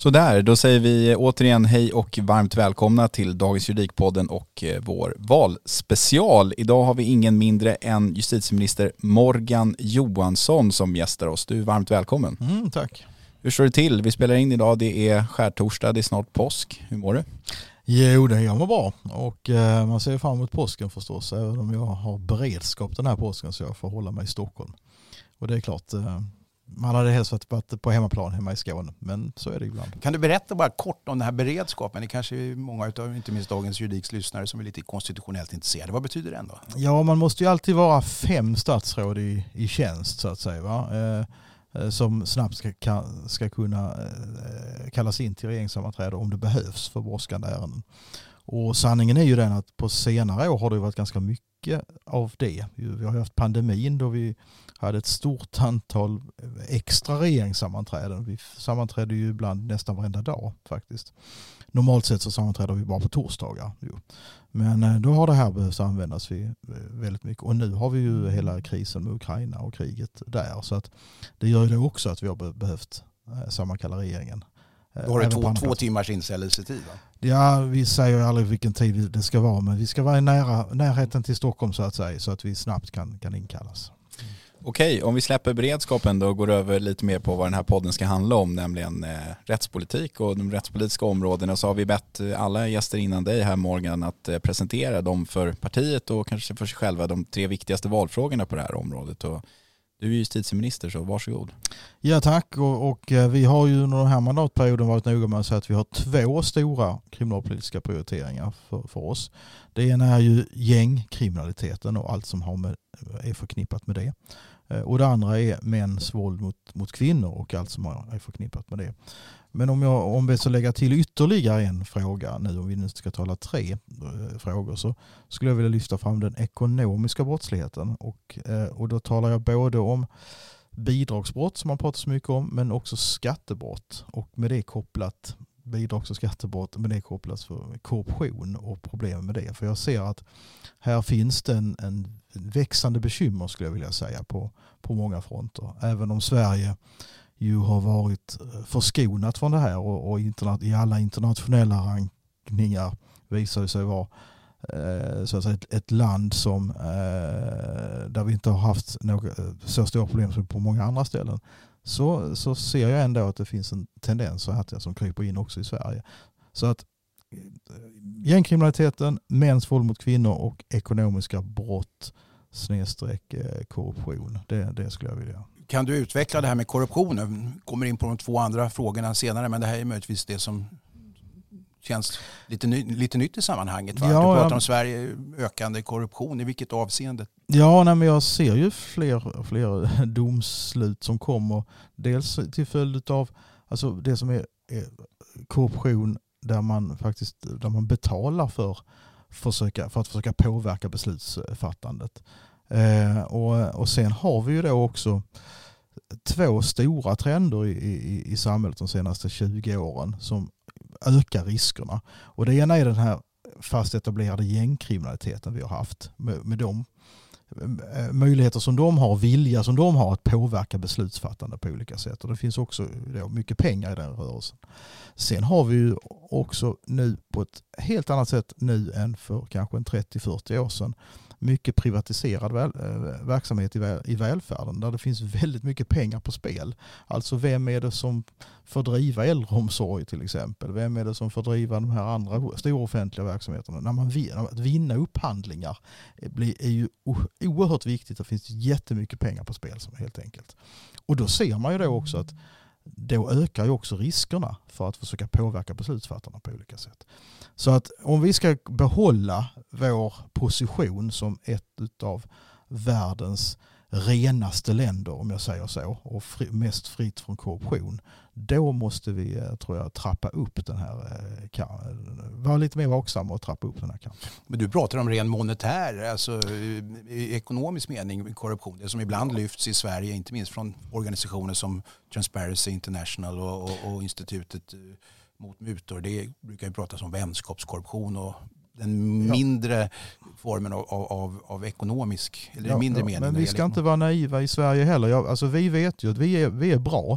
Så där, då säger vi återigen hej och varmt välkomna till dagens Juridikpodden och vår valspecial. Idag har vi ingen mindre än justitieminister Morgan Johansson som gästar oss. Du är varmt välkommen. Tack. Hur står det till? Vi spelar in idag, det är skärtorsdag, det är snart påsk. Hur mår du? Jo, det gör man bra. Och man ser fram emot påsken förstås, även om jag har beredskap den här påsken så jag får hålla mig i Stockholm. Och det är klart, man hade helst varit på hemmaplan hemma i Skåne, men så är det ibland. Kan du berätta bara kort om den här beredskapen? Det kanske är många av, inte minst dagens juridikslyssnare, som är lite konstitutionellt intresserade. Vad betyder det ändå? Ja, man måste ju alltid vara 5 statsråd i tjänst så att säga, va? Som snabbt ska kunna kallas in till regeringssammanträde om det behövs för brådskande ärenden. Och sanningen är ju den att på senare år har det varit ganska mycket av det. Vi har haft pandemin då vi hade ett stort antal extra regeringssammanträden. Vi sammanträdde ju ibland nästan varenda dag faktiskt. Normalt sett så sammanträder vi bara på torsdagar. Men då har det här behövt användas väldigt mycket. Och nu har vi ju hela krisen med Ukraina och kriget där. Så att det gör ju det också att vi har behövt sammankalla regeringen. Då har det 2 timmars inställelsetid, va? Ja, vi säger aldrig vilken tid det ska vara. Men vi ska vara i närheten till Stockholm så att säga. Så att vi snabbt kan inkallas. Okej, om vi släpper beredskapen då och går över lite mer på vad den här podden ska handla om, nämligen rättspolitik och de rättspolitiska områdena, så har vi bett alla gäster innan dig här, Morgan, att presentera dem för partiet och kanske för sig själva de 3 viktigaste valfrågorna på det här området. Och du är justitieminister, så varsågod. Ja, tack. Och vi har ju under den här mandatperioden varit noga med att säga att vi har 2 stora kriminalpolitiska prioriteringar för oss. Det ena är ju gängkriminaliteten och allt som är förknippat med det. Och det andra är mäns våld mot kvinnor och allt som är förknippat med det. Men om vi så lägga till ytterligare en fråga nu, om vi nu ska tala 3 frågor, så skulle jag vilja lyfta fram den ekonomiska brottsligheten. Och då talar jag både om bidragsbrott som man pratar så mycket om, men också skattebrott. Och med det kopplat bidrags- och skattebrott, med det kopplat för korruption och problem med det. För jag ser att här finns det en växande bekymmer, skulle jag vilja säga, på många fronter. Även om Sverige ju har varit förskonat från det här och i alla internationella rankningar visar det sig vara så att säga ett land som där vi inte har haft så stora problem som på många andra ställen. Så ser jag ändå att det finns en tendens här som kryper in också i Sverige. Så att gängkriminaliteten, mäns våld mot kvinnor och ekonomiska brott / korruption. Det skulle jag vilja. Kan du utveckla det här med korruptionen? Kommer in på de 2 andra frågorna senare, men det här är möjligtvis det som känns lite nytt i sammanhanget. Va? Ja, du pratar om Sverige ökande korruption. I vilket avseende? Ja, men jag ser ju fler domslut som kommer. Dels till följd av det som är korruption där man betalar för att försöka påverka beslutsfattandet. Och sen har vi ju då också 2 stora trender i samhället de senaste 20 åren som ökar riskerna. Och det ena är den här fast etablerade gängkriminaliteten vi har haft med de möjligheter som de har, vilja som de har att påverka beslutsfattande på olika sätt. Och det finns också mycket pengar i den rörelsen. Sen har vi ju också nu på ett helt annat sätt nu än för kanske 30-40 år sedan mycket privatiserad verksamhet i välfärden där det finns väldigt mycket pengar på spel. Alltså vem är det som får driva äldreomsorg till exempel? Vem är det som får driva de här andra stora offentliga verksamheterna? När man vinner upphandlingar är ju oerhört viktigt. Det finns jättemycket pengar på spel som helt enkelt. Och då ser man ju då också att då ökar ju också riskerna för att försöka påverka beslutsfattarna på olika sätt. Så att om vi ska behålla vår position som ett av världens renaste länder, om jag säger så, och mest fritt från korruption, då måste vi, tror jag, trappa upp den här vara lite mer vaksamma och trappa upp den här kampen. Men du pratar om ren monetär, alltså i ekonomisk mening korruption, det som ibland lyfts i Sverige, inte minst från organisationer som Transparency International och institutet mot mutor. Det brukar ju pratas om vänskapskorruption och den mindre formen av ekonomisk eller mindre mening. Men vi ska inte vara naiva i Sverige heller. Alltså vi vet ju att vi är bra.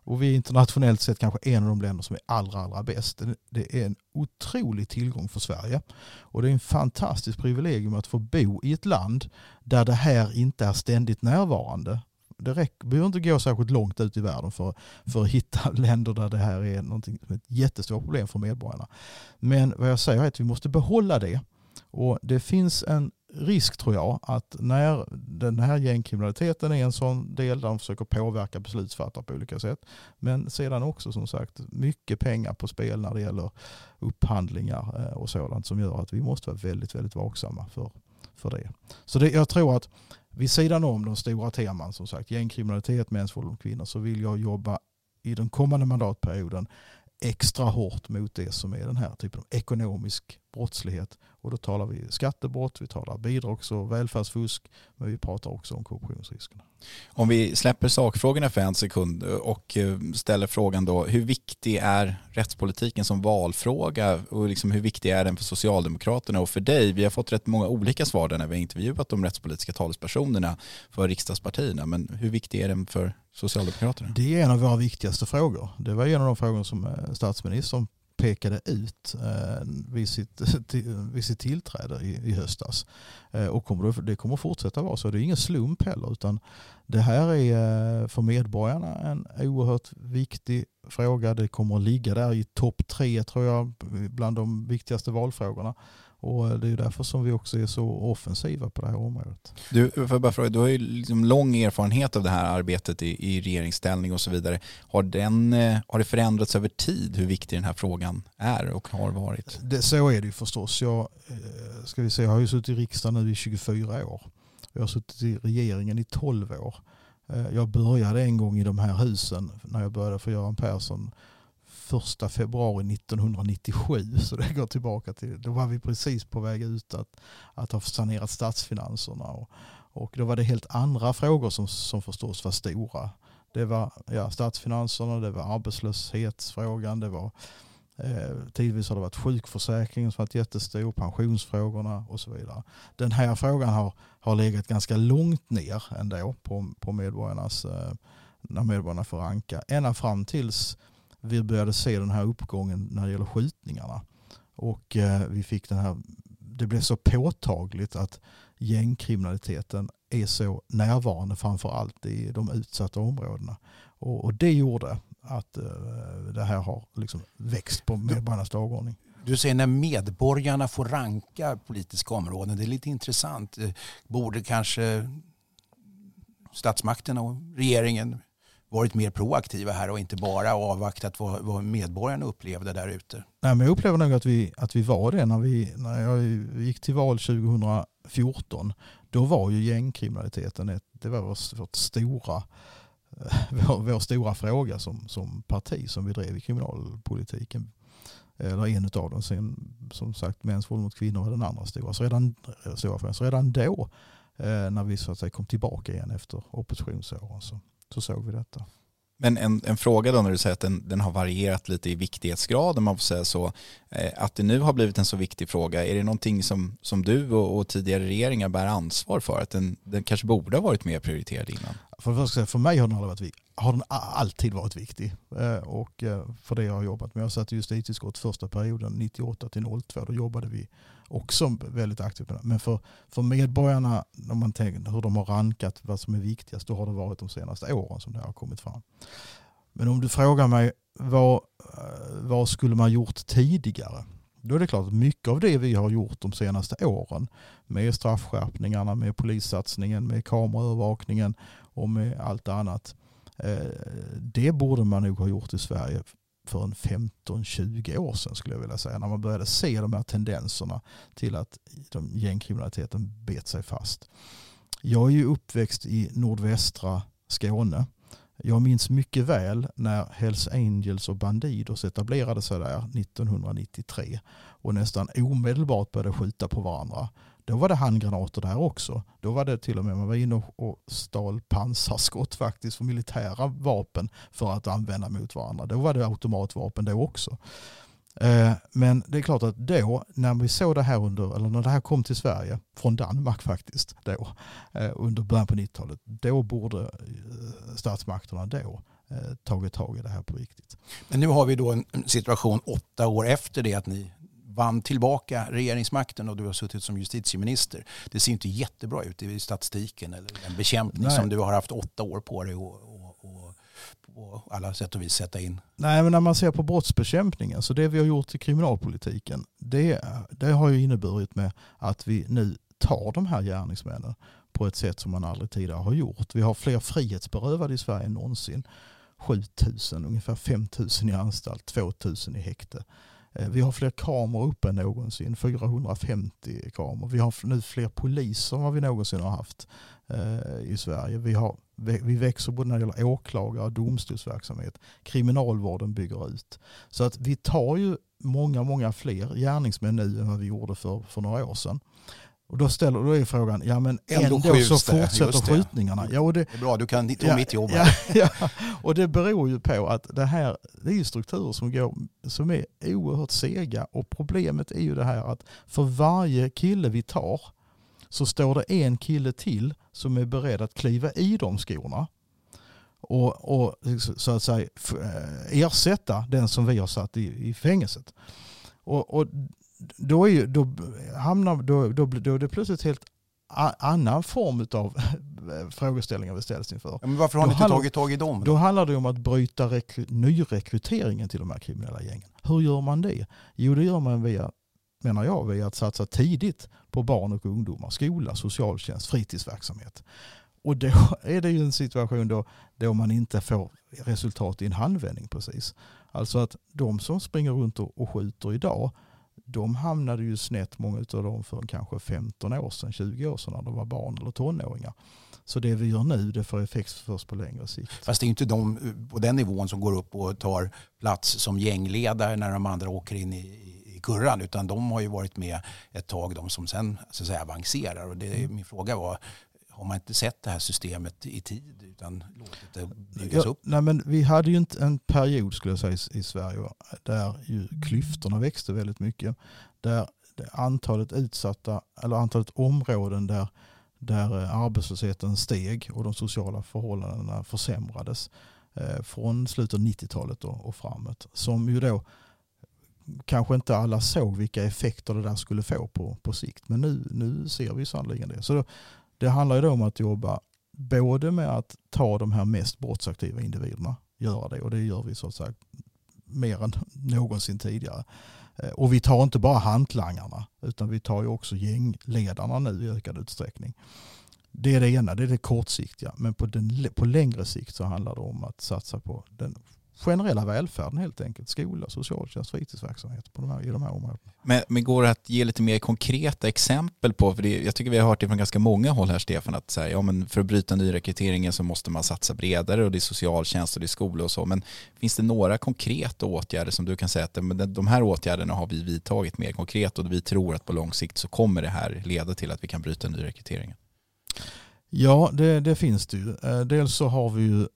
Och vi är internationellt sett kanske en av de länder som är allra bäst. Det är en otrolig tillgång för Sverige. Och det är en fantastisk privilegium att få bo i ett land där det här inte är ständigt närvarande. Det behöver inte gå särskilt långt ut i världen för att hitta länder där det här är ett jättestort problem för medborgarna. Men vad jag säger är att vi måste behålla det. Och det finns en risk, tror jag, att när den här gängkriminaliteten är en sån del där de försöker påverka beslutsfattare på olika sätt, men sedan också som sagt mycket pengar på spel när det gäller upphandlingar och sådant som gör att vi måste vara väldigt, väldigt vaksamma för det. Så jag tror att vid sidan om de stora teman, som sagt, gängkriminalitet, mäns våld mot kvinnor, så vill jag jobba i den kommande mandatperioden extra hårt mot det som är den här typen av ekonomisk brottslighet. Och då talar vi skattebrott, vi talar bidrags- och välfärdsfusk, men vi pratar också om korruptionsriskerna. Om vi släpper sakfrågorna för en sekund och ställer frågan då, hur viktig är rättspolitiken som valfråga och liksom hur viktig är den för Socialdemokraterna och för dig? Vi har fått rätt många olika svar där när vi har intervjuat de rättspolitiska talespersonerna för riksdagspartierna, men hur viktig är den för Socialdemokraterna? Det är en av våra viktigaste frågor. Det var en av de frågor som statsministern pekade ut vid sitt tillträde i höstas. Och det kommer fortsätta vara så. Det är ingen slump heller, utan det här är för medborgarna en oerhört viktig fråga. Det kommer att ligga där i topp 3, tror jag, bland de viktigaste valfrågorna. Och det är därför som vi också är så offensiva på det här området. Du har ju liksom lång erfarenhet av det här arbetet i regeringsställning och så vidare. Har det förändrats över tid hur viktig den här frågan är och har varit? Så är det ju förstås. Jag har ju suttit i riksdagen nu i 24 år. Jag har suttit i regeringen i 12 år. Jag började en gång i de här husen när jag började för Göran Persson 1 februari 1997, så det går tillbaka till, då var vi precis på väg ut att ha sanerat statsfinanserna och då var det helt andra frågor som förstås var stora. Det var statsfinanserna, det var arbetslöshetsfrågan, det var tidvis har det varit sjukförsäkringen som varit jättestor, pensionsfrågorna och så vidare. Den här frågan har legat ganska långt ner ändå på medborgarnas, när medborgarna får ranka, ända fram tills vi började se den här uppgången när det gäller skjutningarna. Och vi fick det blev så påtagligt att gängkriminaliteten är så närvarande framför allt i de utsatta områdena. Och det gjorde att det här har liksom växt på medborgarnas dagordning. Du säger när medborgarna får ranka politiska områden, det är lite intressant. Borde kanske statsmakten och regeringen varit mer proaktiva här och inte bara avvaktat vad medborgarna upplevde där ute? Nej, men jag upplever nog att vi var det när jag gick till val 2014. Då var ju gängkriminaliteten det var vår stora fråga som parti som vi drev i kriminalpolitiken. Eller en av dem. Sen, som sagt, mäns våld mot kvinnor var den andra stora. Så redan då, när vi så att säga kom tillbaka igen efter oppositionsåren, så såg vi detta. Men en fråga då när du säger att den har varierat lite i viktighetsgrad, om man får säga så. Att det nu har blivit en så viktig fråga, är det någonting som du och tidigare regeringar bär ansvar för? Att den kanske borde ha varit mer prioriterad innan? För mig har den alltid varit viktig. Och för det jag har jobbat med. Jag satt i justitieutskott första perioden 98-02. Då jobbade vi också väldigt aktivt med det. Men för medborgarna, när man tänker hur de har rankat vad som är viktigast, då har det varit de senaste åren som det har kommit fram. Men om du frågar mig vad skulle man gjort tidigare? Då är det klart att mycket av det vi har gjort de senaste åren med straffskärpningarna, med polissatsningen, med kameraövervakningen och med allt annat, det borde man nog ha gjort i Sverige för en 15-20 år sedan, skulle jag vilja säga, när man började se de här tendenserna till att gängkriminaliteten bet sig fast. Jag är ju uppväxt i nordvästra Skåne. Jag minns mycket väl när Hells Angels och Bandidos etablerade sig där 1993 och nästan omedelbart började skjuta på varandra. Då var det handgranater där också. Då var det till och med, man var inne och stal pansarskott faktiskt för militära vapen för att använda mot varandra. Då var det automatvapen då också. Men det är klart att då, när vi såg det här när det här kom till Sverige, från Danmark faktiskt, då, under början på 90-talet, då borde statsmakterna tagit tag i det här på riktigt. Men nu har vi då en situation 8 år efter det att ni vann tillbaka regeringsmakten och du har suttit som justitieminister. Det ser inte jättebra ut i statistiken eller den bekämpning som du har haft 8 år på dig och på alla sätt och vis sätta in. Nej, men när man ser på brottsbekämpningen, så det vi har gjort i kriminalpolitiken, det har ju inneburit med att vi nu tar de här gärningsmännen på ett sätt som man aldrig tidigare har gjort. Vi har fler frihetsberövade i Sverige än någonsin. 7000, ungefär 5000 i anstalt, 2000 i häkte. Vi har fler kameror uppe än någonsin, 450 kameror. Vi har nu fler poliser än vad vi någonsin har haft i Sverige. Vi växer både när det gäller åklagare och domstolsverksamhet. Kriminalvården bygger ut. Så att vi tar ju många fler gärningsmän nu än vad vi gjorde för några år sedan. Och då är frågan, ja men ändå så fortsätter skjutningarna. Ja, och det är bra, du kan ta mitt jobb. Ja, och det beror ju på att det är ju strukturer som är oerhört sega. Och problemet är ju det här att för varje kille vi tar så står det en kille till som är beredd att kliva i de skorna. Och så att säga ersätta den som vi har satt i fängelset. Och då är det plötsligt helt annan form av frågeställningar vi ställs inför. Men varför har ni inte tagit tag i dem? Då handlar det om att bryta nyrekryteringen till de här kriminella gängen. Hur gör man det? Jo, det gör man via att satsa tidigt på barn och ungdomar, skola, socialtjänst, fritidsverksamhet. Och då är det ju en situation då man inte får resultat i en handvändning precis. Alltså att de som springer runt och skjuter idag, de hamnade ju snett, många av dem, för kanske 15 år sedan, 20 år sedan när de var barn eller tonåringar. Så det vi gör nu, det får effekt först på längre sikt. Fast det är inte de på den nivån som går upp och tar plats som gängledare när de andra åker in i kurran, utan de har ju varit med ett tag, de som sen så att säga avancerar. Och min fråga var, har man inte sett det här systemet i tid utan låtit det byggas upp? Nej, men vi hade ju inte en period, skulle jag säga, i Sverige där ju klyftorna växte väldigt mycket. Där antalet utsatta, eller antalet områden där arbetslösheten steg och de sociala förhållandena försämrades från slutet av 90-talet och framåt. Som ju då kanske inte alla såg vilka effekter det där skulle få på sikt. Men nu ser vi sannolikt det. Så det handlar ju då om att jobba både med att ta de här mest brottsaktiva individerna, göra det, och det gör vi så att säga mer än någonsin tidigare. Och vi tar inte bara hantlangarna, utan vi tar ju också gängledarna nu i ökad utsträckning. Det är det ena, det är det kortsiktiga. Men på längre sikt så handlar det om att satsa på den generella välfärden helt enkelt. Skola, socialtjänst, fritidsverksamhet i de här områdena. Men går det att ge lite mer konkreta exempel på, för jag tycker vi har hört det från ganska många håll här, Stefan, att säga, ja, men för att bryta nyrekryteringen så måste man satsa bredare, och det är socialtjänst och det är skola och så. Men finns det några konkreta åtgärder som du kan säga att de här åtgärderna har vi vidtagit mer konkret, och vi tror att på lång sikt så kommer det här leda till att vi kan bryta nyrekryteringen? Ja, det finns det ju. Dels så har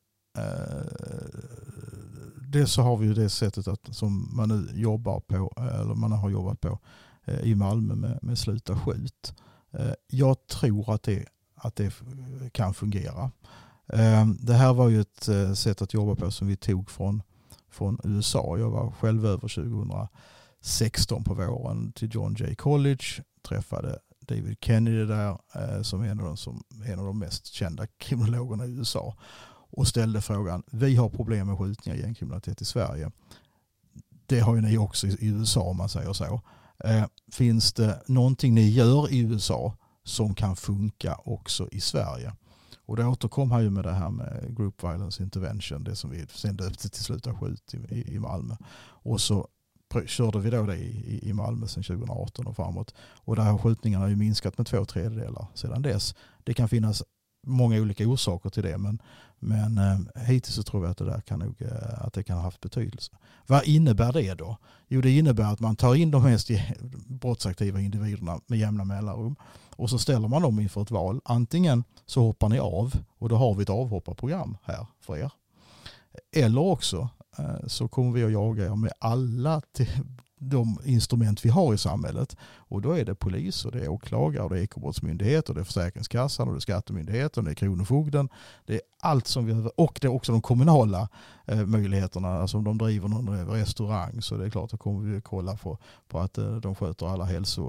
vi ju det sättet som man nu jobbar på, eller man har jobbat på i Malmö med Sluta skjut. Jag tror att det kan fungera. Det här var ju ett sätt att jobba på som vi tog från USA. Jag var själv över 2016 på våren till John Jay College, träffade David Kennedy där som är en av de mest kända kriminologerna i USA, och ställde frågan: vi har problem med skjutningar och gängkriminalitet i Sverige. Det har ju ni också i USA, om man säger så. Finns det någonting ni gör i USA som kan funka också i Sverige? Och då återkom han ju med det här med Group Violence Intervention, det som vi sen döpte till Sluta skjut i Malmö. Och så körde vi då det i Malmö sedan 2018 och framåt. Och där har skjutningarna ju minskat med 2/3 sedan dess. Det kan finnas många olika orsaker till det, men hittills så tror jag att det kan ha haft betydelse. Vad innebär det då? Jo, det innebär att man tar in de mest brottsaktiva individerna med jämna mellanrum, och så ställer man dem inför ett val. Antingen så hoppar ni av, och då har vi ett avhopparprogram här för er. Eller också så kommer vi att jaga er med alla de instrument vi har i samhället. Och då är det polis och det är åklagare och det är ekobrottsmyndighet och det är Försäkringskassan och det är Skattemyndigheten och det är Kronofogden. Det är allt som vi behöver, och det är också de kommunala möjligheterna. Alltså om de driver någon restaurang så det är klart att kommer vi kolla på att de sköter alla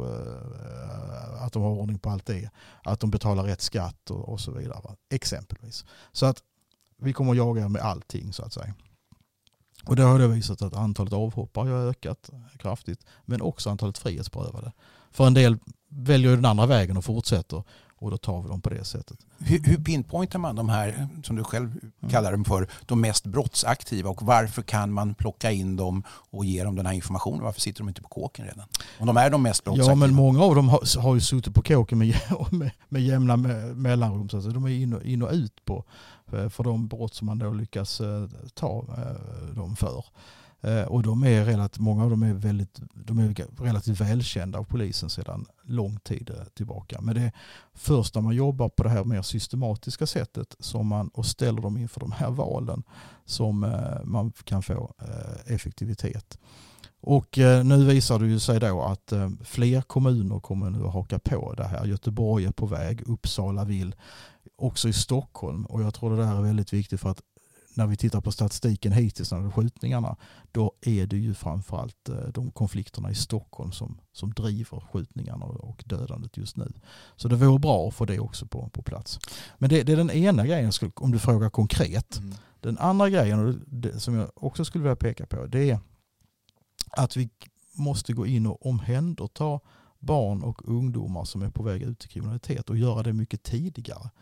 att de har ordning på allt det. Att de betalar rätt skatt och så vidare. Exempelvis. Så att vi kommer att jaga med allting så att säga. Och det har det visat att antalet avhoppare har ökat kraftigt, men också antalet frihetsberövade. För en del väljer den andra vägen och fortsätter, och då tar vi dem på det sättet. Hur pinpointar man de här, som du själv kallar dem för, de mest brottsaktiva, och varför kan man plocka in dem och ge dem den här informationen? Varför sitter de inte på kåken redan? Om de är de mest brottsaktiva. Ja, men många av dem har ju suttit på kåken med jämna mellanrum. Så de är in och ut på för de brott som man då lyckas ta dem för. Och många av dem är relativt välkända av polisen sedan lång tid tillbaka. Men det är först när man jobbar på det här mer systematiska sättet och ställer dem inför de här valen som man kan få effektivitet. Och nu visar det ju sig då att fler kommuner kommer nu att haka på det här. Göteborg är på väg, Uppsala vill, också i Stockholm. Och jag tror det där är väldigt viktigt, för att när vi tittar på statistiken hittills när det är skjutningarna, då är det ju framförallt de konflikterna i Stockholm som driver skjutningarna och dödandet just nu. Så det vore bra att få det också på plats. Men det är den ena grejen, om du frågar konkret. Mm. Den andra grejen som jag också skulle vilja peka på, det är att vi måste gå in och omhänderta barn och ungdomar som är på väg ut i kriminalitet och göra det mycket tidigare.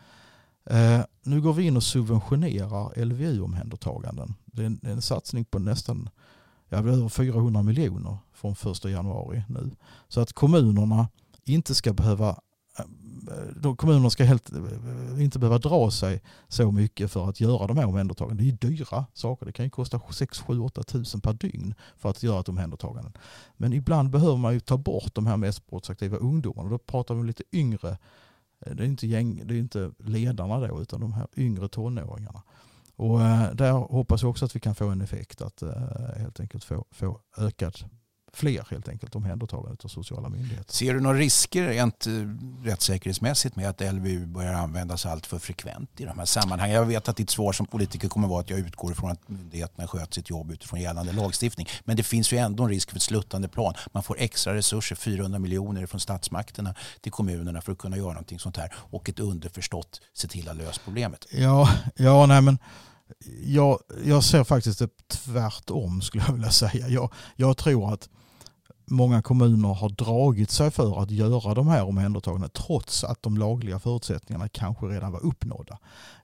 Nu går vi in och subventionerar LVU-omhändertaganden. Det är en satsning på nästan över 400 miljoner från 1 januari nu. Så att kommunerna ska inte behöva dra sig så mycket för att göra de här omhändertaganden. Det är dyra saker. Det kan ju kosta 6 7 8 tusen per dygn för att göra ett omhändertagande. Men ibland behöver man ju ta bort de här mest brottsaktiva ungdomarna. Då pratar vi om lite yngre. Det är inte ledarna då, utan de här yngre tonåringarna. Och där hoppas jag också att vi kan få en effekt att helt enkelt få fler helt enkelt omhändertagandet av sociala myndigheter. Ser du några risker rent rättssäkerhetsmässigt med att LVU börjar användas allt för frekvent i de här sammanhangen? Jag vet att ditt svar som politiker kommer vara att jag utgår från att myndigheterna sköter sitt jobb utifrån gällande lagstiftning. Men det finns ju ändå en risk för ett sluttande plan. Man får extra resurser, 400 miljoner från statsmakterna till kommunerna för att kunna göra någonting sånt här, och ett underförstått se till att lösa problemet. Jag ser faktiskt det tvärtom, skulle jag vilja säga. Jag tror att många kommuner har dragit sig för att göra de här omhändertagandena trots att de lagliga förutsättningarna kanske redan var uppnådda.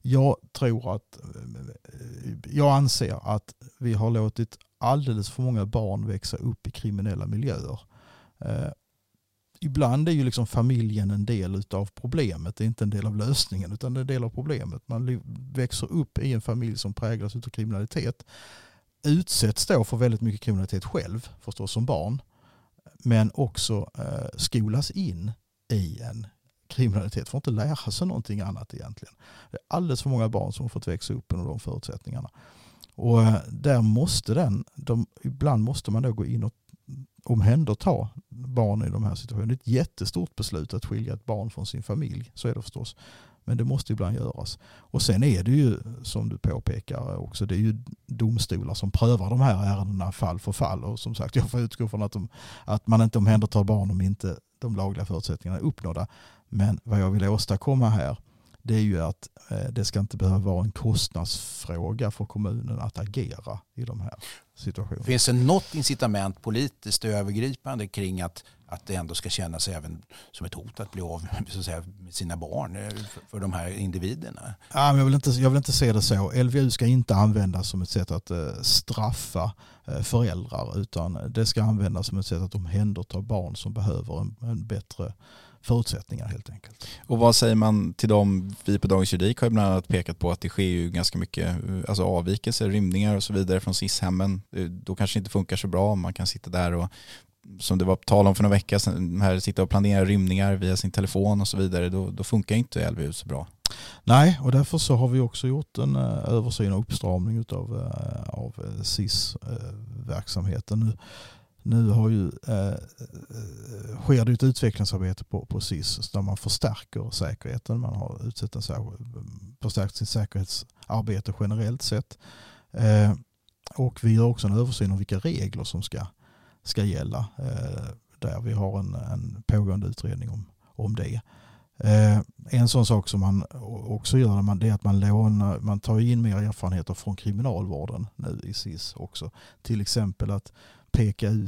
Jag anser att vi har låtit alldeles för många barn växa upp i kriminella miljöer. Ibland är ju liksom familjen en del av problemet. Det är inte en del av lösningen, utan det är en del av problemet. Man växer upp i en familj som präglas av kriminalitet. Utsätts då för väldigt mycket kriminalitet själv, förstås som barn. Men också skolas in i en kriminalitet. Får inte lära sig någonting annat egentligen. Det är alldeles för många barn som har fått växa upp under de förutsättningarna. Och där ibland måste man då gå in och omhänderta barn i de här situationerna. Det är ett jättestort beslut att skilja ett barn från sin familj. Så är det förstås. Men det måste ibland göras. Och sen är det ju, som du påpekar också, det är ju domstolar som prövar de här ärendena fall för fall. Och som sagt, jag får utgå från att man inte omhändertar barn om inte de lagliga förutsättningarna är uppnådda. Men vad jag vill åstadkomma här, det är ju att det ska inte behöva vara en kostnadsfråga för kommunen att agera i de här situationerna. Finns det något incitament politiskt övergripande kring att det ändå ska kännas även som ett hot att bli av så att säga, med sina barn för de här individerna? Ja, men jag vill inte se det så. LVU ska inte användas som ett sätt att straffa föräldrar, utan det ska användas som ett sätt att omhänderta barn som behöver en bättre förutsättningar helt enkelt. Och vad säger man till dem? Vi på Dagens Juridik har bland annat pekat på att det sker ju ganska mycket avvikelser, rymningar och så vidare från SIS-hemmen. Då kanske inte funkar så bra om man kan sitta där och, som det var tal om för några veckor sedan, här sitta och planera rymningar via sin telefon och så vidare. Då funkar inte LVU så bra. Nej, och därför så har vi också gjort en översyn och uppstramning av SIS-verksamheten. nu har ju, sker det ett utvecklingsarbete på SIS där man förstärker säkerheten. Man har förstärkt sitt säkerhetsarbete generellt sett. Och vi gör också en översyn om vilka regler som ska gälla. Där vi har en pågående utredning om det. En sån sak som man också gör det är att man tar in mer erfarenheter från kriminalvården nu i SIS också. Till exempel att peka ut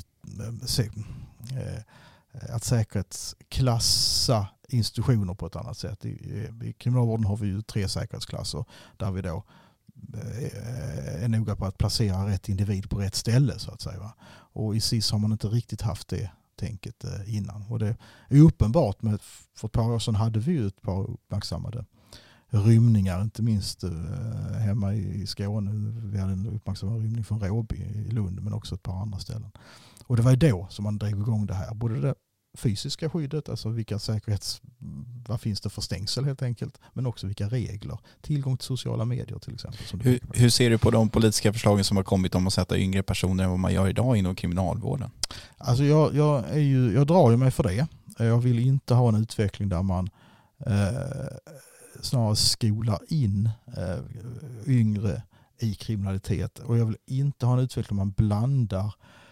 att säkerhetsklassa institutioner på ett annat sätt. I kriminalvården har vi ju 3 säkerhetsklasser där vi då är noga på att placera rätt individ på rätt ställe så att säga. Va? Och i SIS har man inte riktigt haft det tänket innan. Och det är uppenbart, för ett par år sedan hade vi ju ett par uppmärksammade rymningar, inte minst hemma i Skåne. Vi hade en uppmärksammad rymning från Råby i Lund, men också ett par andra ställen. Och det var ju då som man drev igång det här. Både det fysiska skyddet, alltså vad finns det för stängsel helt enkelt, men också vilka regler. Tillgång till sociala medier till exempel. Hur ser du på de politiska förslagen som har kommit om att sätta yngre personer än vad man gör idag inom kriminalvården? Alltså jag drar ju mig för det. Jag vill inte ha en utveckling där man snarare skolar in yngre i kriminalitet. Och jag vill inte ha en utveckling där man blandar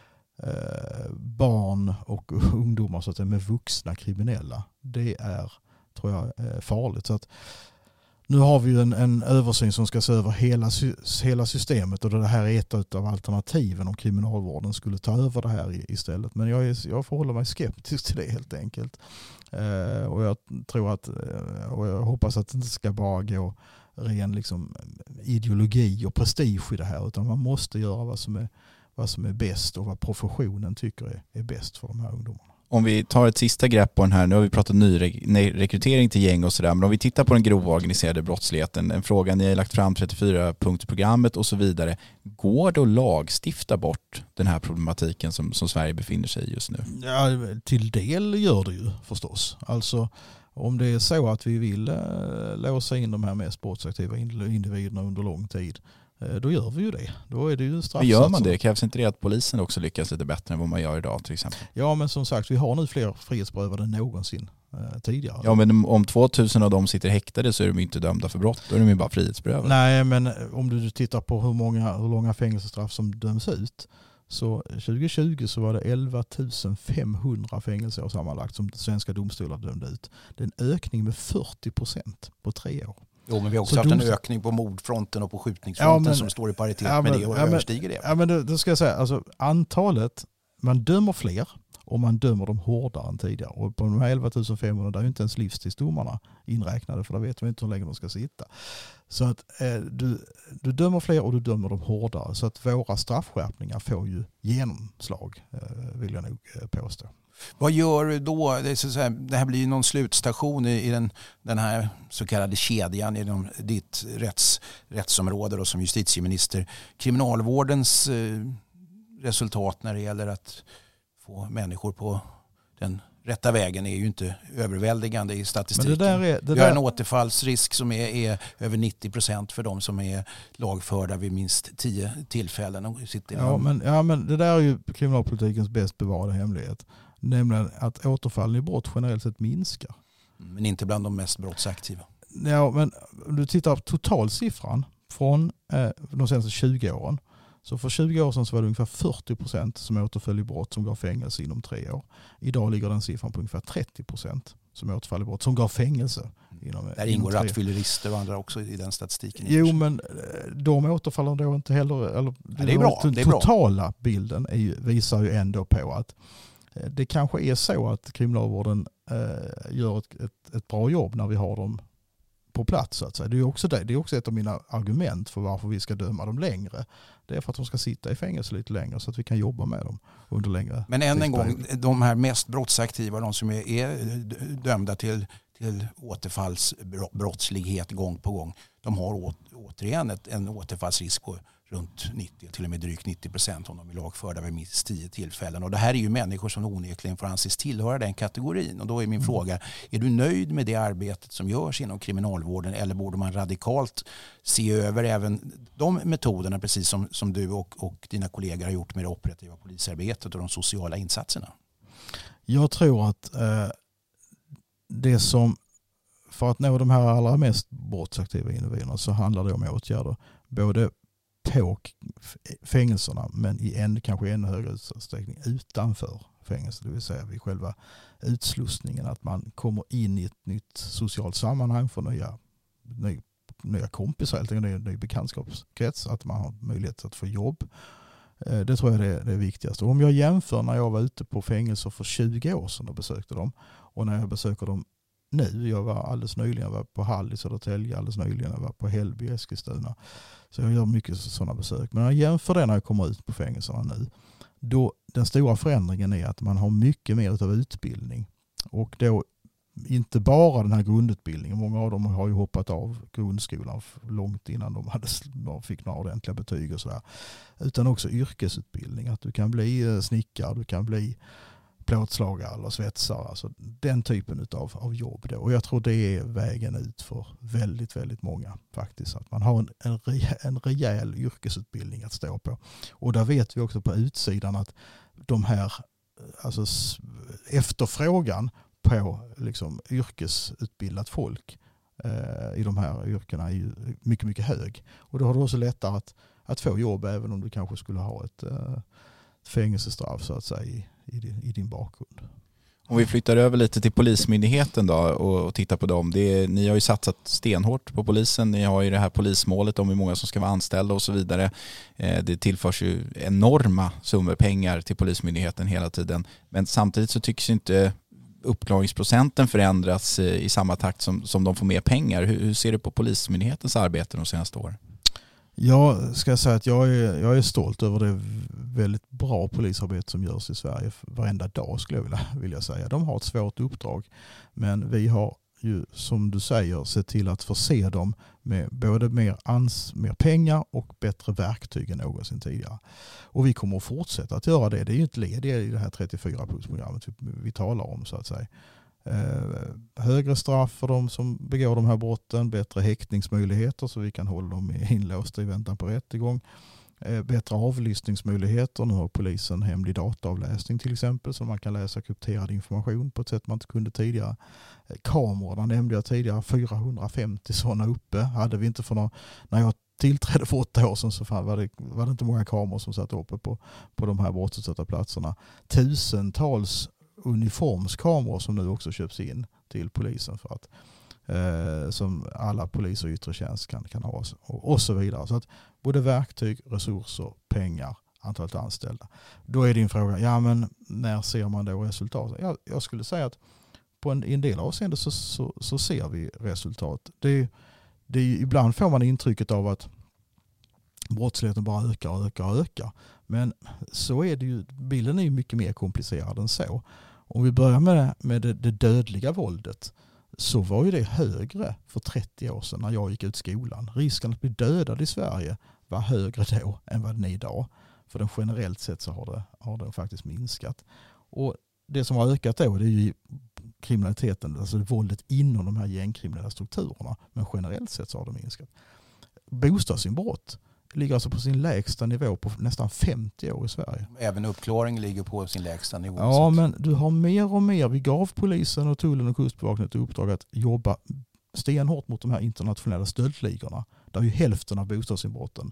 barn och ungdomar så att säga, med vuxna kriminella. Det är, tror jag, farligt. Så att nu har vi ju en översyn som ska se över hela systemet, och det här är ett av alternativen om kriminalvården skulle ta över det här istället. Men jag förhåller mig skeptisk till det helt enkelt. Och jag tror och jag hoppas att det inte ska bara gå ren liksom ideologi och prestige i det här, utan man måste göra vad som är bäst och vad professionen tycker är bäst för de här ungdomarna. Om vi tar ett sista grepp på den här, nu har vi pratat nyrekrytering till gäng och sådär, men om vi tittar på den grova organiserade brottsligheten, en fråga ni har lagt fram 34-punktsprogrammet och så vidare, går det att lagstifta bort den här problematiken som Sverige befinner sig i just nu? Ja, till del gör det ju förstås. Alltså om det är så att vi vill låsa in de här mest brottsaktiva individerna under lång tid, då gör vi ju det. Då är det ju en straffsats. Men gör man det? Krävs inte det att polisen också lyckas lite bättre än vad man gör idag till exempel? Ja, men som sagt, vi har nu fler frihetsberövade än någonsin tidigare. Ja, men om 2000 av dem sitter häktade så är de inte dömda för brott. Då är de ju bara frihetsberövade. Nej, men om du tittar på hur långa fängelsestraff som döms ut, så 2020 så var det 11 500 fängelseår sammanlagt som svenska domstolar dömde ut. Det är en ökning med 40% på 3 år. Jo, men vi har också haft en ökning på mordfronten och på skjutningsfronten som står i paritet med det och överstiger det. Ja, men det ska jag säga. Alltså, antalet, man dömer fler och man dömer dem hårdare än tidigare. Och på de här 11 500 där är ju inte ens livstidsdomarna inräknade, för då vet man inte hur länge de ska sitta. Så att du dömer fler och du dömer dem hårdare. Så att våra straffskärpningar får ju genomslag, vill jag nog påstå. Vad gör du då? Det här blir ju någon slutstation i den här så kallade kedjan inom ditt rättsområde då, som justitieminister. Kriminalvårdens resultat när det gäller att få människor på den rätta vägen är ju inte överväldigande i statistiken. Vi har en återfallsrisk som är över 90% för de som är lagförda vid minst 10 tillfällen. Men det där är ju kriminalpolitikens bäst bevarade hemlighet. Nämligen att återfall i brott generellt sett minskar. Men inte bland de mest brottsaktiva. Ja, men om du tittar på totalsiffran från de senaste 20 åren. Så för 20 år sedan så var det ungefär 40% som återföll i brott som gav fängelse inom 3 år. Idag ligger den siffran på ungefär 30% som återfall i brott som gav fängelse. Där ingår rattfyllerister och andra också i den statistiken. Jo, men de återfaller då inte heller. Eller, det är bra. Den totala bilden visar ju ändå på att det kanske är så att kriminalvården gör ett bra jobb när vi har dem på plats. Så att säga. Det är också ett av mina argument för varför vi ska döma dem längre. Det är för att de ska sitta i fängelse lite längre så att vi kan jobba med dem under längre. Men än en gång, de här mest brottsaktiva, de som är dömda till återfallsbrottslighet gång på gång, de har återigen en återfallsrisk på runt 90, till och med drygt 90% om de är lagförda vid minst 10 tillfällen. Och det här är ju människor som onekligen får anses tillhöra den kategorin. Och då är min fråga, är du nöjd med det arbetet som görs inom kriminalvården, eller borde man radikalt se över även de metoderna, precis som du och dina kollegor har gjort med det operativa polisarbetet och de sociala insatserna? Jag tror att det som, för att nå de här allra mest brottsaktiva individerna, så handlar det om åtgärder både på fängelserna men kanske i ännu högre utsträckning utanför fängelse, det vill säga vid själva utslussningen, att man kommer in i ett nytt socialt sammanhang för nya kompisar, helt enkelt en ny bekantskapskrets, att man har möjlighet att få jobb. Det tror jag är det viktigaste. Om jag jämför när jag var ute på fängelser för 20 år sedan och besökte dem, och när jag besöker dem nu, jag var alldeles nyligen, jag var på Hall i Södertälje, alldeles nyligen jag var på Hällby i Eskilstuna, så jag gör mycket sådana besök. Men när jag jämför det när jag kommer ut på fängelserna nu, då den stora förändringen är att man har mycket mer av utbildning, och då inte bara den här grundutbildningen. Många av dem har ju hoppat av grundskolan långt innan de fick några ordentliga betyg och sådär. Utan också yrkesutbildning. Att du kan bli snickare, du kan bli plåtslagare eller svetsare. Alltså den typen av jobb då. Och jag tror det är vägen ut för väldigt, väldigt många faktiskt. Att man har en rejäl yrkesutbildning att stå på. Och där vet vi också på utsidan att de här, alltså efterfrågan på liksom yrkesutbildat folk i de här yrkena är ju mycket, mycket hög. Och då har du också lättare att få jobb, även om du kanske skulle ha ett fängelsestraff så att säga i din bakgrund. Om vi flyttar över lite till Polismyndigheten då och tittar på dem. Ni har ju satsat stenhårt på polisen. Ni har ju det här polismålet om hur många som ska vara anställda och så vidare. Det tillförs ju enorma summor pengar till Polismyndigheten hela tiden. Men samtidigt så tycks inte uppklaringsprocenten förändras i samma takt som de får mer pengar. Hur ser du på Polismyndighetens arbete de senaste åren? Jag ska säga att jag är stolt över det väldigt bra polisarbete som görs i Sverige varenda dag, skulle jag vilja säga. De har ett svårt uppdrag, men vi har ju, som du säger, sett till att förse dem med både mer pengar och bättre verktyg än någonsin tidigare. Och vi kommer att fortsätta att göra det. Det är ju ett led i det här 34-punktsprogrammet vi talar om, så att säga. Högre straff för de som begår de här brotten, bättre häktningsmöjligheter så vi kan hålla dem inlåsta i väntan på rättegång, bättre avlyssningsmöjligheter. Nu har polisen hemlig dataavläsning till exempel, så man kan läsa krypterad information på ett sätt man inte kunde tidigare. Kamerorna nämnde jag tidigare, 450 sådana uppe. Hade vi inte när jag tillträdde för 8 år sedan så var det inte många kameror som satt uppe på de här brottsutsatta platserna. Tusentals uniformskameror som nu också köps in till polisen för att som alla poliser i yttre tjänst kan ha och så vidare. Så att både verktyg, resurser, pengar, antalet anställda. Då är din fråga, men när ser man då resultat? Jag skulle säga att i en del avseenden så ser vi resultat. Ibland får man intrycket av att brottsligheten bara ökar. Men så är det ju, bilden är ju mycket mer komplicerad än så. Om vi börjar med det dödliga våldet, så var ju det högre för 30 år sedan när jag gick ut skolan. Risken att bli dödad i Sverige var högre då än vad den är idag. För den generellt sett så har den faktiskt minskat. Och det som har ökat då, det är ju kriminaliteten, alltså våldet inom de här gängkriminella strukturerna. Men generellt sett så har det minskat. Bostadsinbrott ligger alltså på sin lägsta nivå på nästan 50 år i Sverige. Även uppklaring ligger på sin lägsta nivå. Ja, men du har mer och mer. Vi gav polisen och tullen och kustbevakningen ett uppdrag att jobba stenhårt mot de här internationella stöldligorna. Där ju hälften av bostadsinbrotten,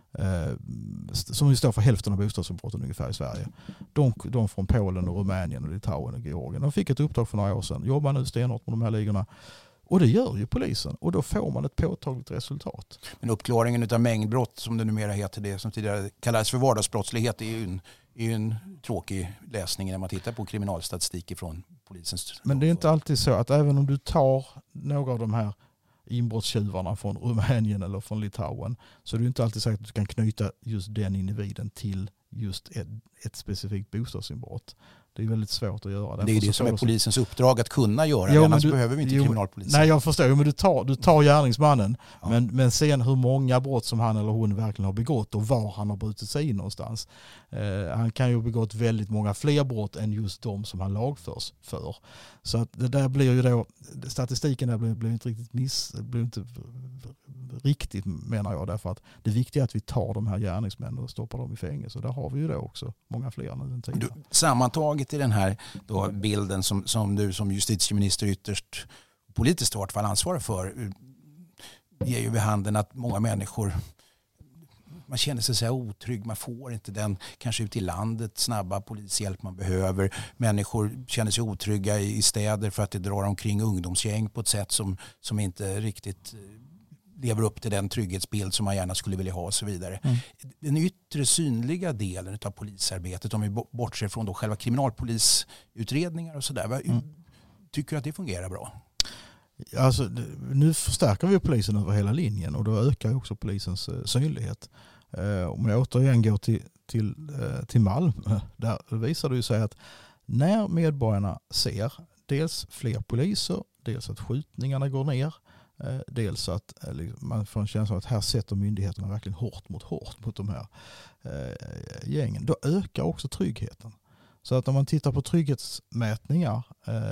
som ju står för hälften av bostadsinbrotten ungefär i Sverige. De från Polen och Rumänien och Litauen och Georgien. De fick ett uppdrag för några år sedan. Jobba nu stenhårt mot de här ligorna. Och det gör ju polisen. Och då får man ett påtagligt resultat. Men uppklaringen av mängdbrott, som det numera heter, det som tidigare kallades för vardagsbrottslighet, är ju en tråkig läsning när man tittar på kriminalstatistik från polisens. Men det är inte alltid så att även om du tar några av de här inbrottstjuvarna från Rumänien eller från Litauen, så är det inte alltid säkert att du kan knyta just den individen till just ett specifikt bostadsinbrott. Det är väldigt svårt att göra. Det är det som är polisens uppdrag att kunna göra. Jo, annars behöver vi inte kriminalpolisen. Nej, jag förstår. Men du tar gärningsmannen. Ja. Men sen hur många brott som han eller hon verkligen har begått och var han har brutit sig in någonstans. Han kan ju ha begått väldigt många fler brott än just de som han lagförs för. Så att det där blir ju då, statistiken där blir inte riktigt menar jag, därför att det viktiga är att vi tar de här gärningsmännen och stoppar dem i fängelse. Där har vi ju då också många fler nu än tidigare. Sammantaget i den här då bilden som du som justitieminister ytterst politiskt i vart fall ansvarar för ger ju vid handen att många människor, man känner sig så här otrygg, man får inte den kanske ut i landet snabba polishjälp man behöver. Människor känner sig otrygga i städer för att det drar omkring ungdomsgäng på ett sätt som inte riktigt lever upp till den trygghetsbild som man gärna skulle vilja ha och så vidare. Den yttre synliga delen av polisarbetet, om vi bortser från då själva kriminalpolisutredningar och sådär, tycker du att det fungerar bra? Alltså, nu förstärker vi polisen över hela linjen och då ökar också polisens synlighet. Om jag återigen går till Malmö, där visar det ju sig att när medborgarna ser dels fler poliser, dels att skjutningarna går ner, dels att man får en känsla av att här sätter myndigheterna verkligen hårt mot de här gängen. Då ökar också tryggheten. Så att om man tittar på trygghetsmätningar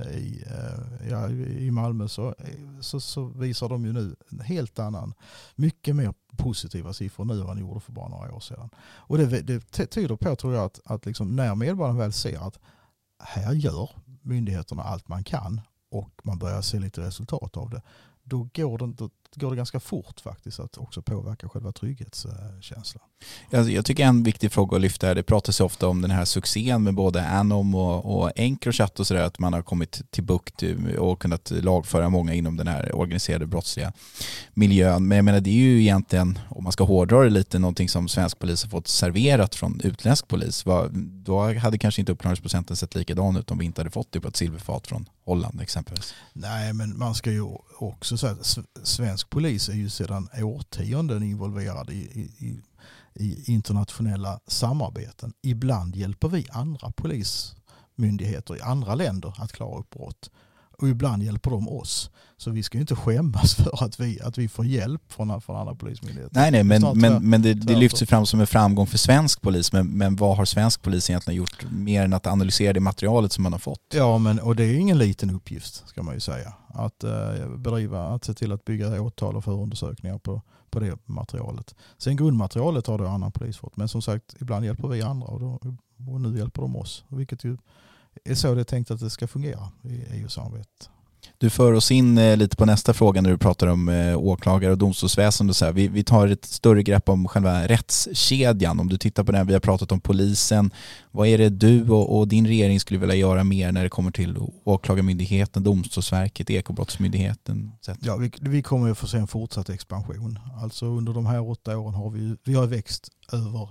i Malmö så visar de ju nu en helt annan, mycket mer positiva siffror nu än vad de gjorde för bara några år sedan. Och det tyder på, tror jag, att liksom när medborgarna väl ser att här gör myndigheterna allt man kan och man börjar se lite resultat av det, då går det ganska fort faktiskt att också påverka själva trygghetskänslan. Jag tycker en viktig fråga att lyfta här, det pratas ju ofta om den här succén med både Anom och Encrochat och sådär, att man har kommit till bukt och kunnat lagföra många inom den här organiserade brottsliga miljön. Men jag menar, det är ju egentligen, om man ska hårdra det lite, någonting som svensk polis har fått serverat från utländsk polis. Då hade kanske inte uppklaringsprocenten sett likadan ut om vi inte hade fått det på ett silverfat från Holland exempelvis. Nej, men man ska ju också säga att svensk polis är ju sedan årtionden involverad i internationella samarbeten. Ibland hjälper vi andra polismyndigheter i andra länder att klara upp brott. Och ibland hjälper de oss. Så vi ska ju inte skämmas för att vi får hjälp från andra polismyndigheter. Nej, men det lyfts ju fram som en framgång för svensk polis. Men vad har svensk polis egentligen gjort mer än att analysera det materialet som man har fått? Ja, och det är ingen liten uppgift, ska man ju säga. Att se till att bygga åtal och förundersökningar på det materialet. Sen grundmaterialet har då annan polis fått. Men som sagt, ibland hjälper vi andra och nu hjälper de oss. Vilket ju är så det är tänkt att det ska fungera i EU-samarbetet. Du för oss in lite på nästa fråga när du pratar om åklagare och domstolsväsende och så här. Vi tar ett större grepp om själva rättskedjan. Om du tittar på den, vi har pratat om polisen. Vad är det du och din regering skulle vilja göra mer när det kommer till åklagarmyndigheten, domstolsverket, ekobrottsmyndigheten? Ja, vi kommer att få se en fortsatt expansion. Alltså under de här 8 åren har vi har växt över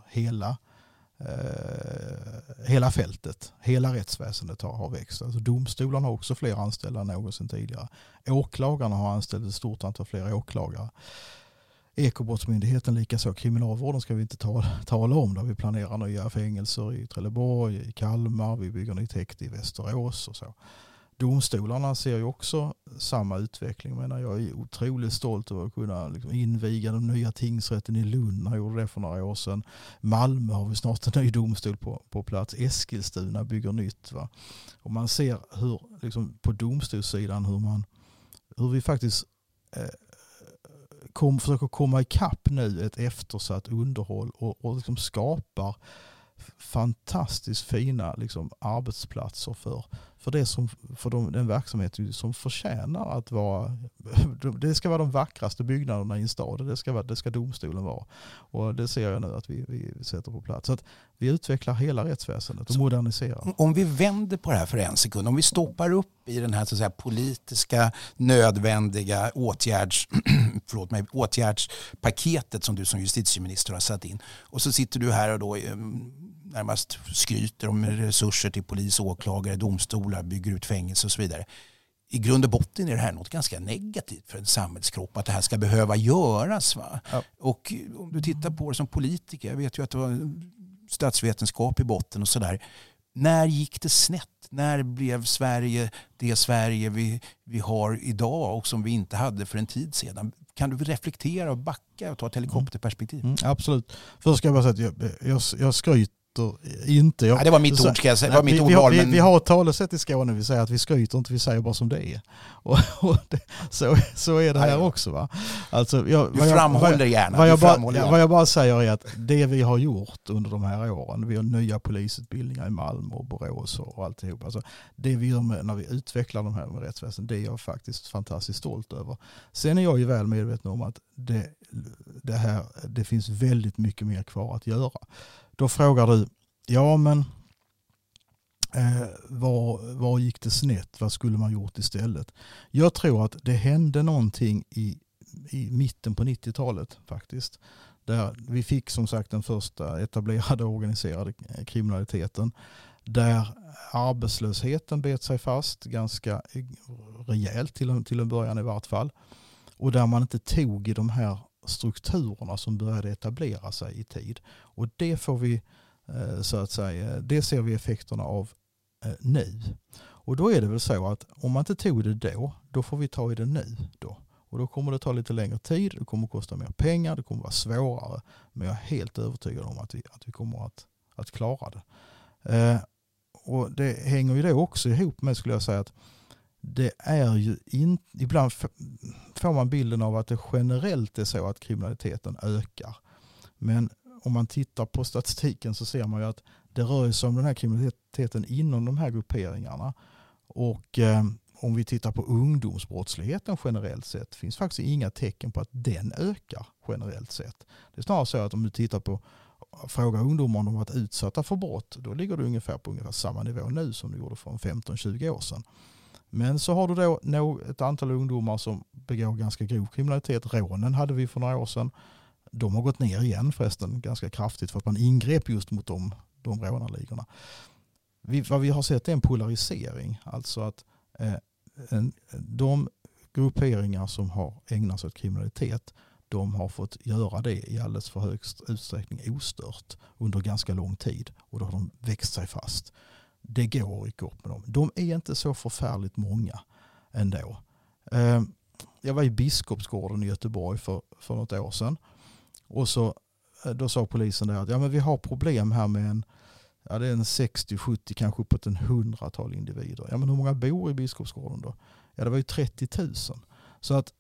hela fältet, hela rättsväsendet har växt. Alltså domstolarna har också fler anställda än någonsin tidigare. Åklagarna har anställt ett stort antal fler åklagare. Ekobrottsmyndigheten likaså. Kriminalvården ska vi inte tala om. Där vi planerar nya fängelser i Trelleborg, i Kalmar, vi bygger nytt häkte i Västerås och så. Domstolarna ser ju också samma utveckling. Jag är otroligt stolt över att kunna inviga den nya tingsrätten i Lund. Jag gjorde det för några år sedan. Malmö har vi snart en ny domstol på plats. Eskilstuna bygger nytt. Va? Och man ser hur på domstolssidan hur vi faktiskt försöker komma ikapp nu ett eftersatt underhåll och skapar fantastiskt fina arbetsplatser för den verksamhet som förtjänar att vara. Det ska vara de vackraste byggnaderna i en stad. Det ska domstolen vara. Och det ser jag nu att vi sätter på plats. Så att vi utvecklar hela rättsväsendet och moderniserar. Om vi vänder på det här för en sekund. Om vi stoppar upp i den här så att säga, politiska nödvändiga åtgärdspaketet som du som justitieminister har satt in. Och så sitter du här och då närmast skryter om resurser till polis, åklagare, domstolar, bygger ut fängelse och så vidare. I grund och botten är det här något ganska negativt för en samhällskropp att det här ska behöva göras. Va? Ja. Och om du tittar på det som politiker, jag vet ju att det var statsvetenskap i botten och sådär. När gick det snett? När blev Sverige det Sverige vi har idag och som vi inte hade för en tid sedan? Kan du reflektera och backa och ta ett helikopterperspektiv? Absolut. Först ska jag bara säga att jag skryter inte. Det var mitt ord, ska jag säga. Det var mitt ordval, vi har ett talesätt i Skåne, vi säger att vi skryter inte, vi säger bara som det är. Och så är det här också. Va? Alltså, du framhåller gärna. Vad jag bara säger är att det vi har gjort under de här åren, vi har nya polisutbildningar i Malmö och Borås och alltihop. Alltså, det vi gör när vi utvecklar de här med rättsväsen, det är jag faktiskt fantastiskt stolt över. Sen är jag ju väl medveten om att det finns väldigt mycket mer kvar att göra. Då frågar du, var gick det snett? Vad skulle man gjort istället? Jag tror att det hände någonting i mitten på 90-talet faktiskt. Där vi fick som sagt den första etablerade organiserade kriminaliteten. Där arbetslösheten bet sig fast ganska rejält till en början i vart fall. Och där man inte tog i de här strukturerna som började etablera sig i tid. Och det får vi så att säga, det ser vi effekterna av nu. Och då är det väl så att om man inte tog det då får vi ta i det nu då. Och då kommer det ta lite längre tid, det kommer att kosta mer pengar, det kommer att vara svårare. Men jag är helt övertygad om att vi kommer att klara det. Och det hänger ju då också ihop med, skulle jag säga, att det är ju ibland får man bilden av att det generellt är så att kriminaliteten ökar. Men om man tittar på statistiken så ser man ju att det rör sig om den här kriminaliteten inom de här grupperingarna. Och om vi tittar på ungdomsbrottsligheten generellt sett finns faktiskt inga tecken på att den ökar generellt sett. Det är snarare så att om du tittar på fråga ungdomar om de varit utsatta för brott, då ligger du ungefär på samma nivå nu som du gjorde för 15-20 år sedan. Men så har du då ett antal ungdomar som begår ganska grov kriminalitet. Rånen hade vi för några år sedan. De har gått ner igen förresten ganska kraftigt för att man ingrep just mot de rånarligorna. Vad vi har sett är en polarisering. Alltså att de grupperingar som har ägnat sig åt kriminalitet, de har fått göra det i alldeles för hög utsträckning ostört under ganska lång tid. Och då har de växt sig fast. Det går inte upp med dem. De är inte så förfärligt många ändå. Jag var i Biskopsgården i Göteborg för något år sedan. Och då sa polisen där att men vi har problem här med det är en 60, 70, kanske uppåt 100-tal individer. Ja, men hur många bor i Biskopsgården då? Ja, det var ju 30 000. Så att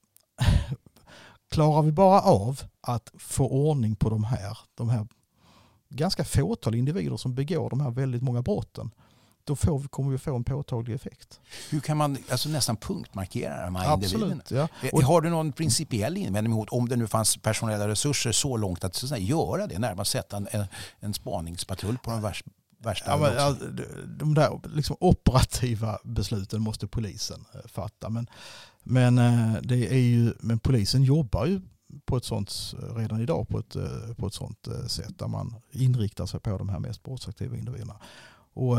klarar vi bara av att få ordning på de här ganska fåtal individer som begår de här väldigt många brotten, då kommer vi få en påtaglig effekt. Hur kan man nästan punktmarkera de här individerna? Ja. Har du någon principiell invändning mot om det nu fanns personella resurser så långt att göra det, närmast sätta en spaningspatrull på de värsta? De där liksom operativa besluten måste polisen fatta. Men polisen jobbar ju på ett sånt redan idag på ett sånt sätt där man inriktar sig på de här mest brottsaktiva individerna. Och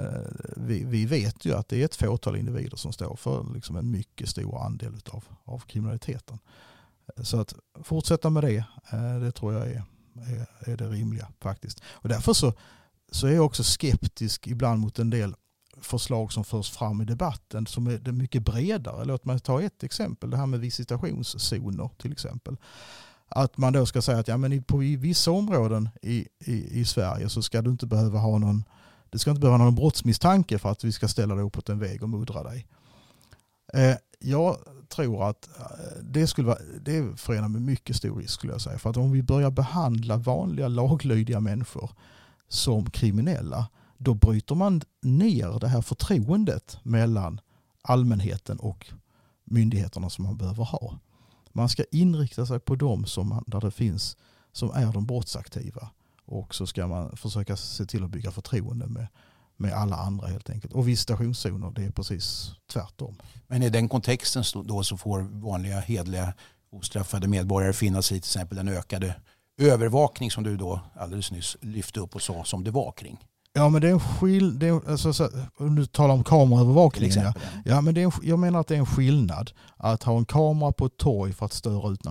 vi vet ju att det är ett fåtal individer som står för liksom en mycket stor andel av kriminaliteten. Så att fortsätta med det tror jag är det rimliga faktiskt. Och därför så är jag också skeptisk ibland mot en del förslag som förs fram i debatten som är mycket bredare. Låt mig ta ett exempel, det här med visitationszoner till exempel. Att man då ska säga att på vissa områden i Sverige så ska du inte behöva ha någon brottsmisstanke för att vi ska ställa dig uppåt en väg och muddra dig. Jag tror att det är förenat med mycket stor risk, skulle jag säga. För att om vi börjar behandla vanliga laglydiga människor som kriminella, då bryter man ner det här förtroendet mellan allmänheten och myndigheterna som man behöver ha. Man ska inrikta sig på dem som är de brottsaktiva. Och så ska man försöka se till att bygga förtroende med alla andra helt enkelt. Och visitationszoner, det är precis tvärtom. Men i den kontexten då så får vanliga, hedliga, ostraffade medborgare finna sig i till exempel den ökade övervakning som du då alldeles nyss lyfte upp och sa som det var kring? Ja, men det är om du talar om kameraövervakning. Ja, men jag menar att det är en skillnad att ha en kamera på ett torg för att störa ut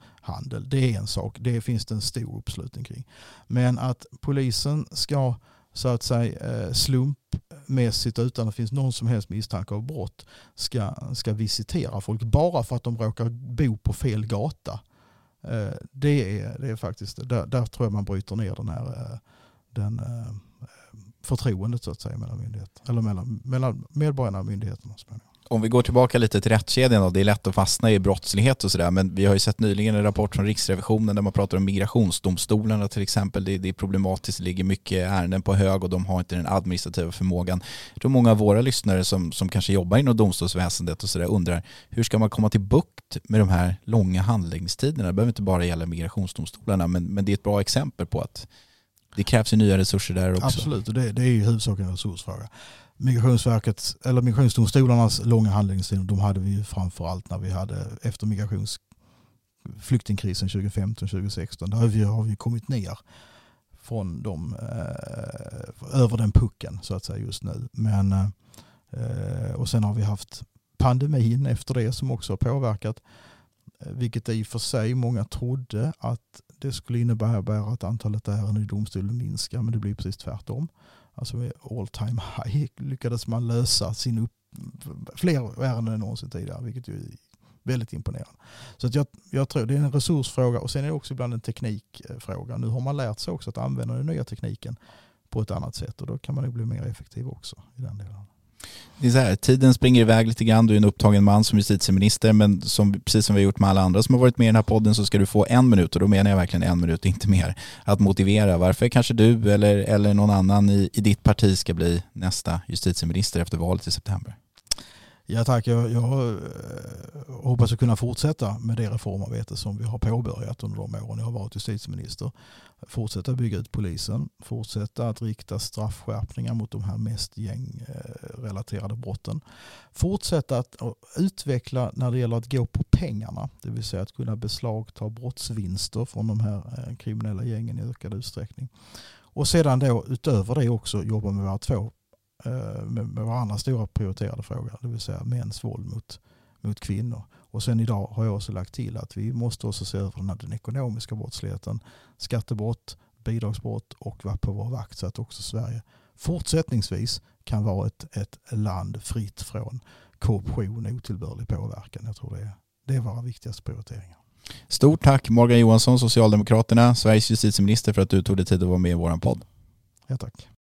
narkotikahandel. Det är en sak. Det finns det en stor uppslutning kring. Men att polisen ska så att säga slumpmässigt utan att det finns någon som helst misstanke av brott ska visitera folk bara för att de råkar bo på fel gata. Det är faktiskt, där tror jag man bryter ner den förtroendet så att säga mellan myndigheter, eller mellan medborgarna och myndigheterna. Om vi går tillbaka lite till rättskedjan då, det är lätt att fastna i brottslighet och sådär, men vi har ju sett nyligen en rapport från Riksrevisionen där man pratar om migrationsdomstolarna till exempel. Det är problematiskt, det ligger mycket ärenden på hög och de har inte den administrativa förmågan. Jag tror många av våra lyssnare som kanske jobbar inom domstolsväsendet och sådär undrar, hur ska man komma till bukt med de här långa handläggningstiderna? Det behöver inte bara gälla migrationsdomstolarna, men det är ett bra exempel på att det krävs ju nya resurser där också. Absolut, och det är ju huvudsakligen en resursfråga. Migrationsverket eller migrationsdomstolarnas långa handläggningstider, de hade vi ju framförallt när vi hade efter flyktingkrisen 2015-2016. Där har vi kommit ner från över den pucken så att säga just nu. Men och sen har vi haft pandemin efter det som också har påverkat, vilket i och för sig många trodde att det skulle innebära att antalet ärenden i domstolen minskar, men det blir precis tvärtom. Alltså med all time high lyckades man lösa fler ärenden än någonsin tidigare, vilket är väldigt imponerande. Så att jag tror det är en resursfråga och sen är det också ibland en teknikfråga. Nu har man lärt sig också att använda den nya tekniken på ett annat sätt och då kan man ju bli mer effektiv också i den delen. Det är så här, tiden springer iväg lite grann. Du är en upptagen man som justitieminister, men precis som vi har gjort med alla andra som har varit med i den här podden så ska du få 1 minut, och då menar jag verkligen 1 minut, inte mer, att motivera varför kanske du eller någon annan i ditt parti ska bli nästa justitieminister efter valet i september. Ja tack, jag hoppas att kunna fortsätta med det reformarbete som vi har påbörjat under de åren jag har varit justitieminister. Fortsätta bygga ut polisen, fortsätta att rikta straffskärpningar mot de här mest gängrelaterade brotten. Fortsätta att utveckla när det gäller att gå på pengarna, det vill säga att kunna beslagta brottsvinster från de här kriminella gängen i ökad utsträckning. Och sedan då utöver det också jobba med med varandra stora prioriterade frågor, det vill säga mäns våld mot kvinnor. Och sen idag har jag också lagt till att vi måste också se över den ekonomiska brottsligheten, skattebrott, bidragsbrott och vara på vår vakt så att också Sverige fortsättningsvis kan vara ett land fritt från korruption och otillbörlig påverkan. Jag tror det är våra viktigaste prioriteringar. Stort tack Morgan Johansson, Socialdemokraterna, Sveriges justitieminister, för att du tog dig tid att vara med i vår podd. Ja, tack.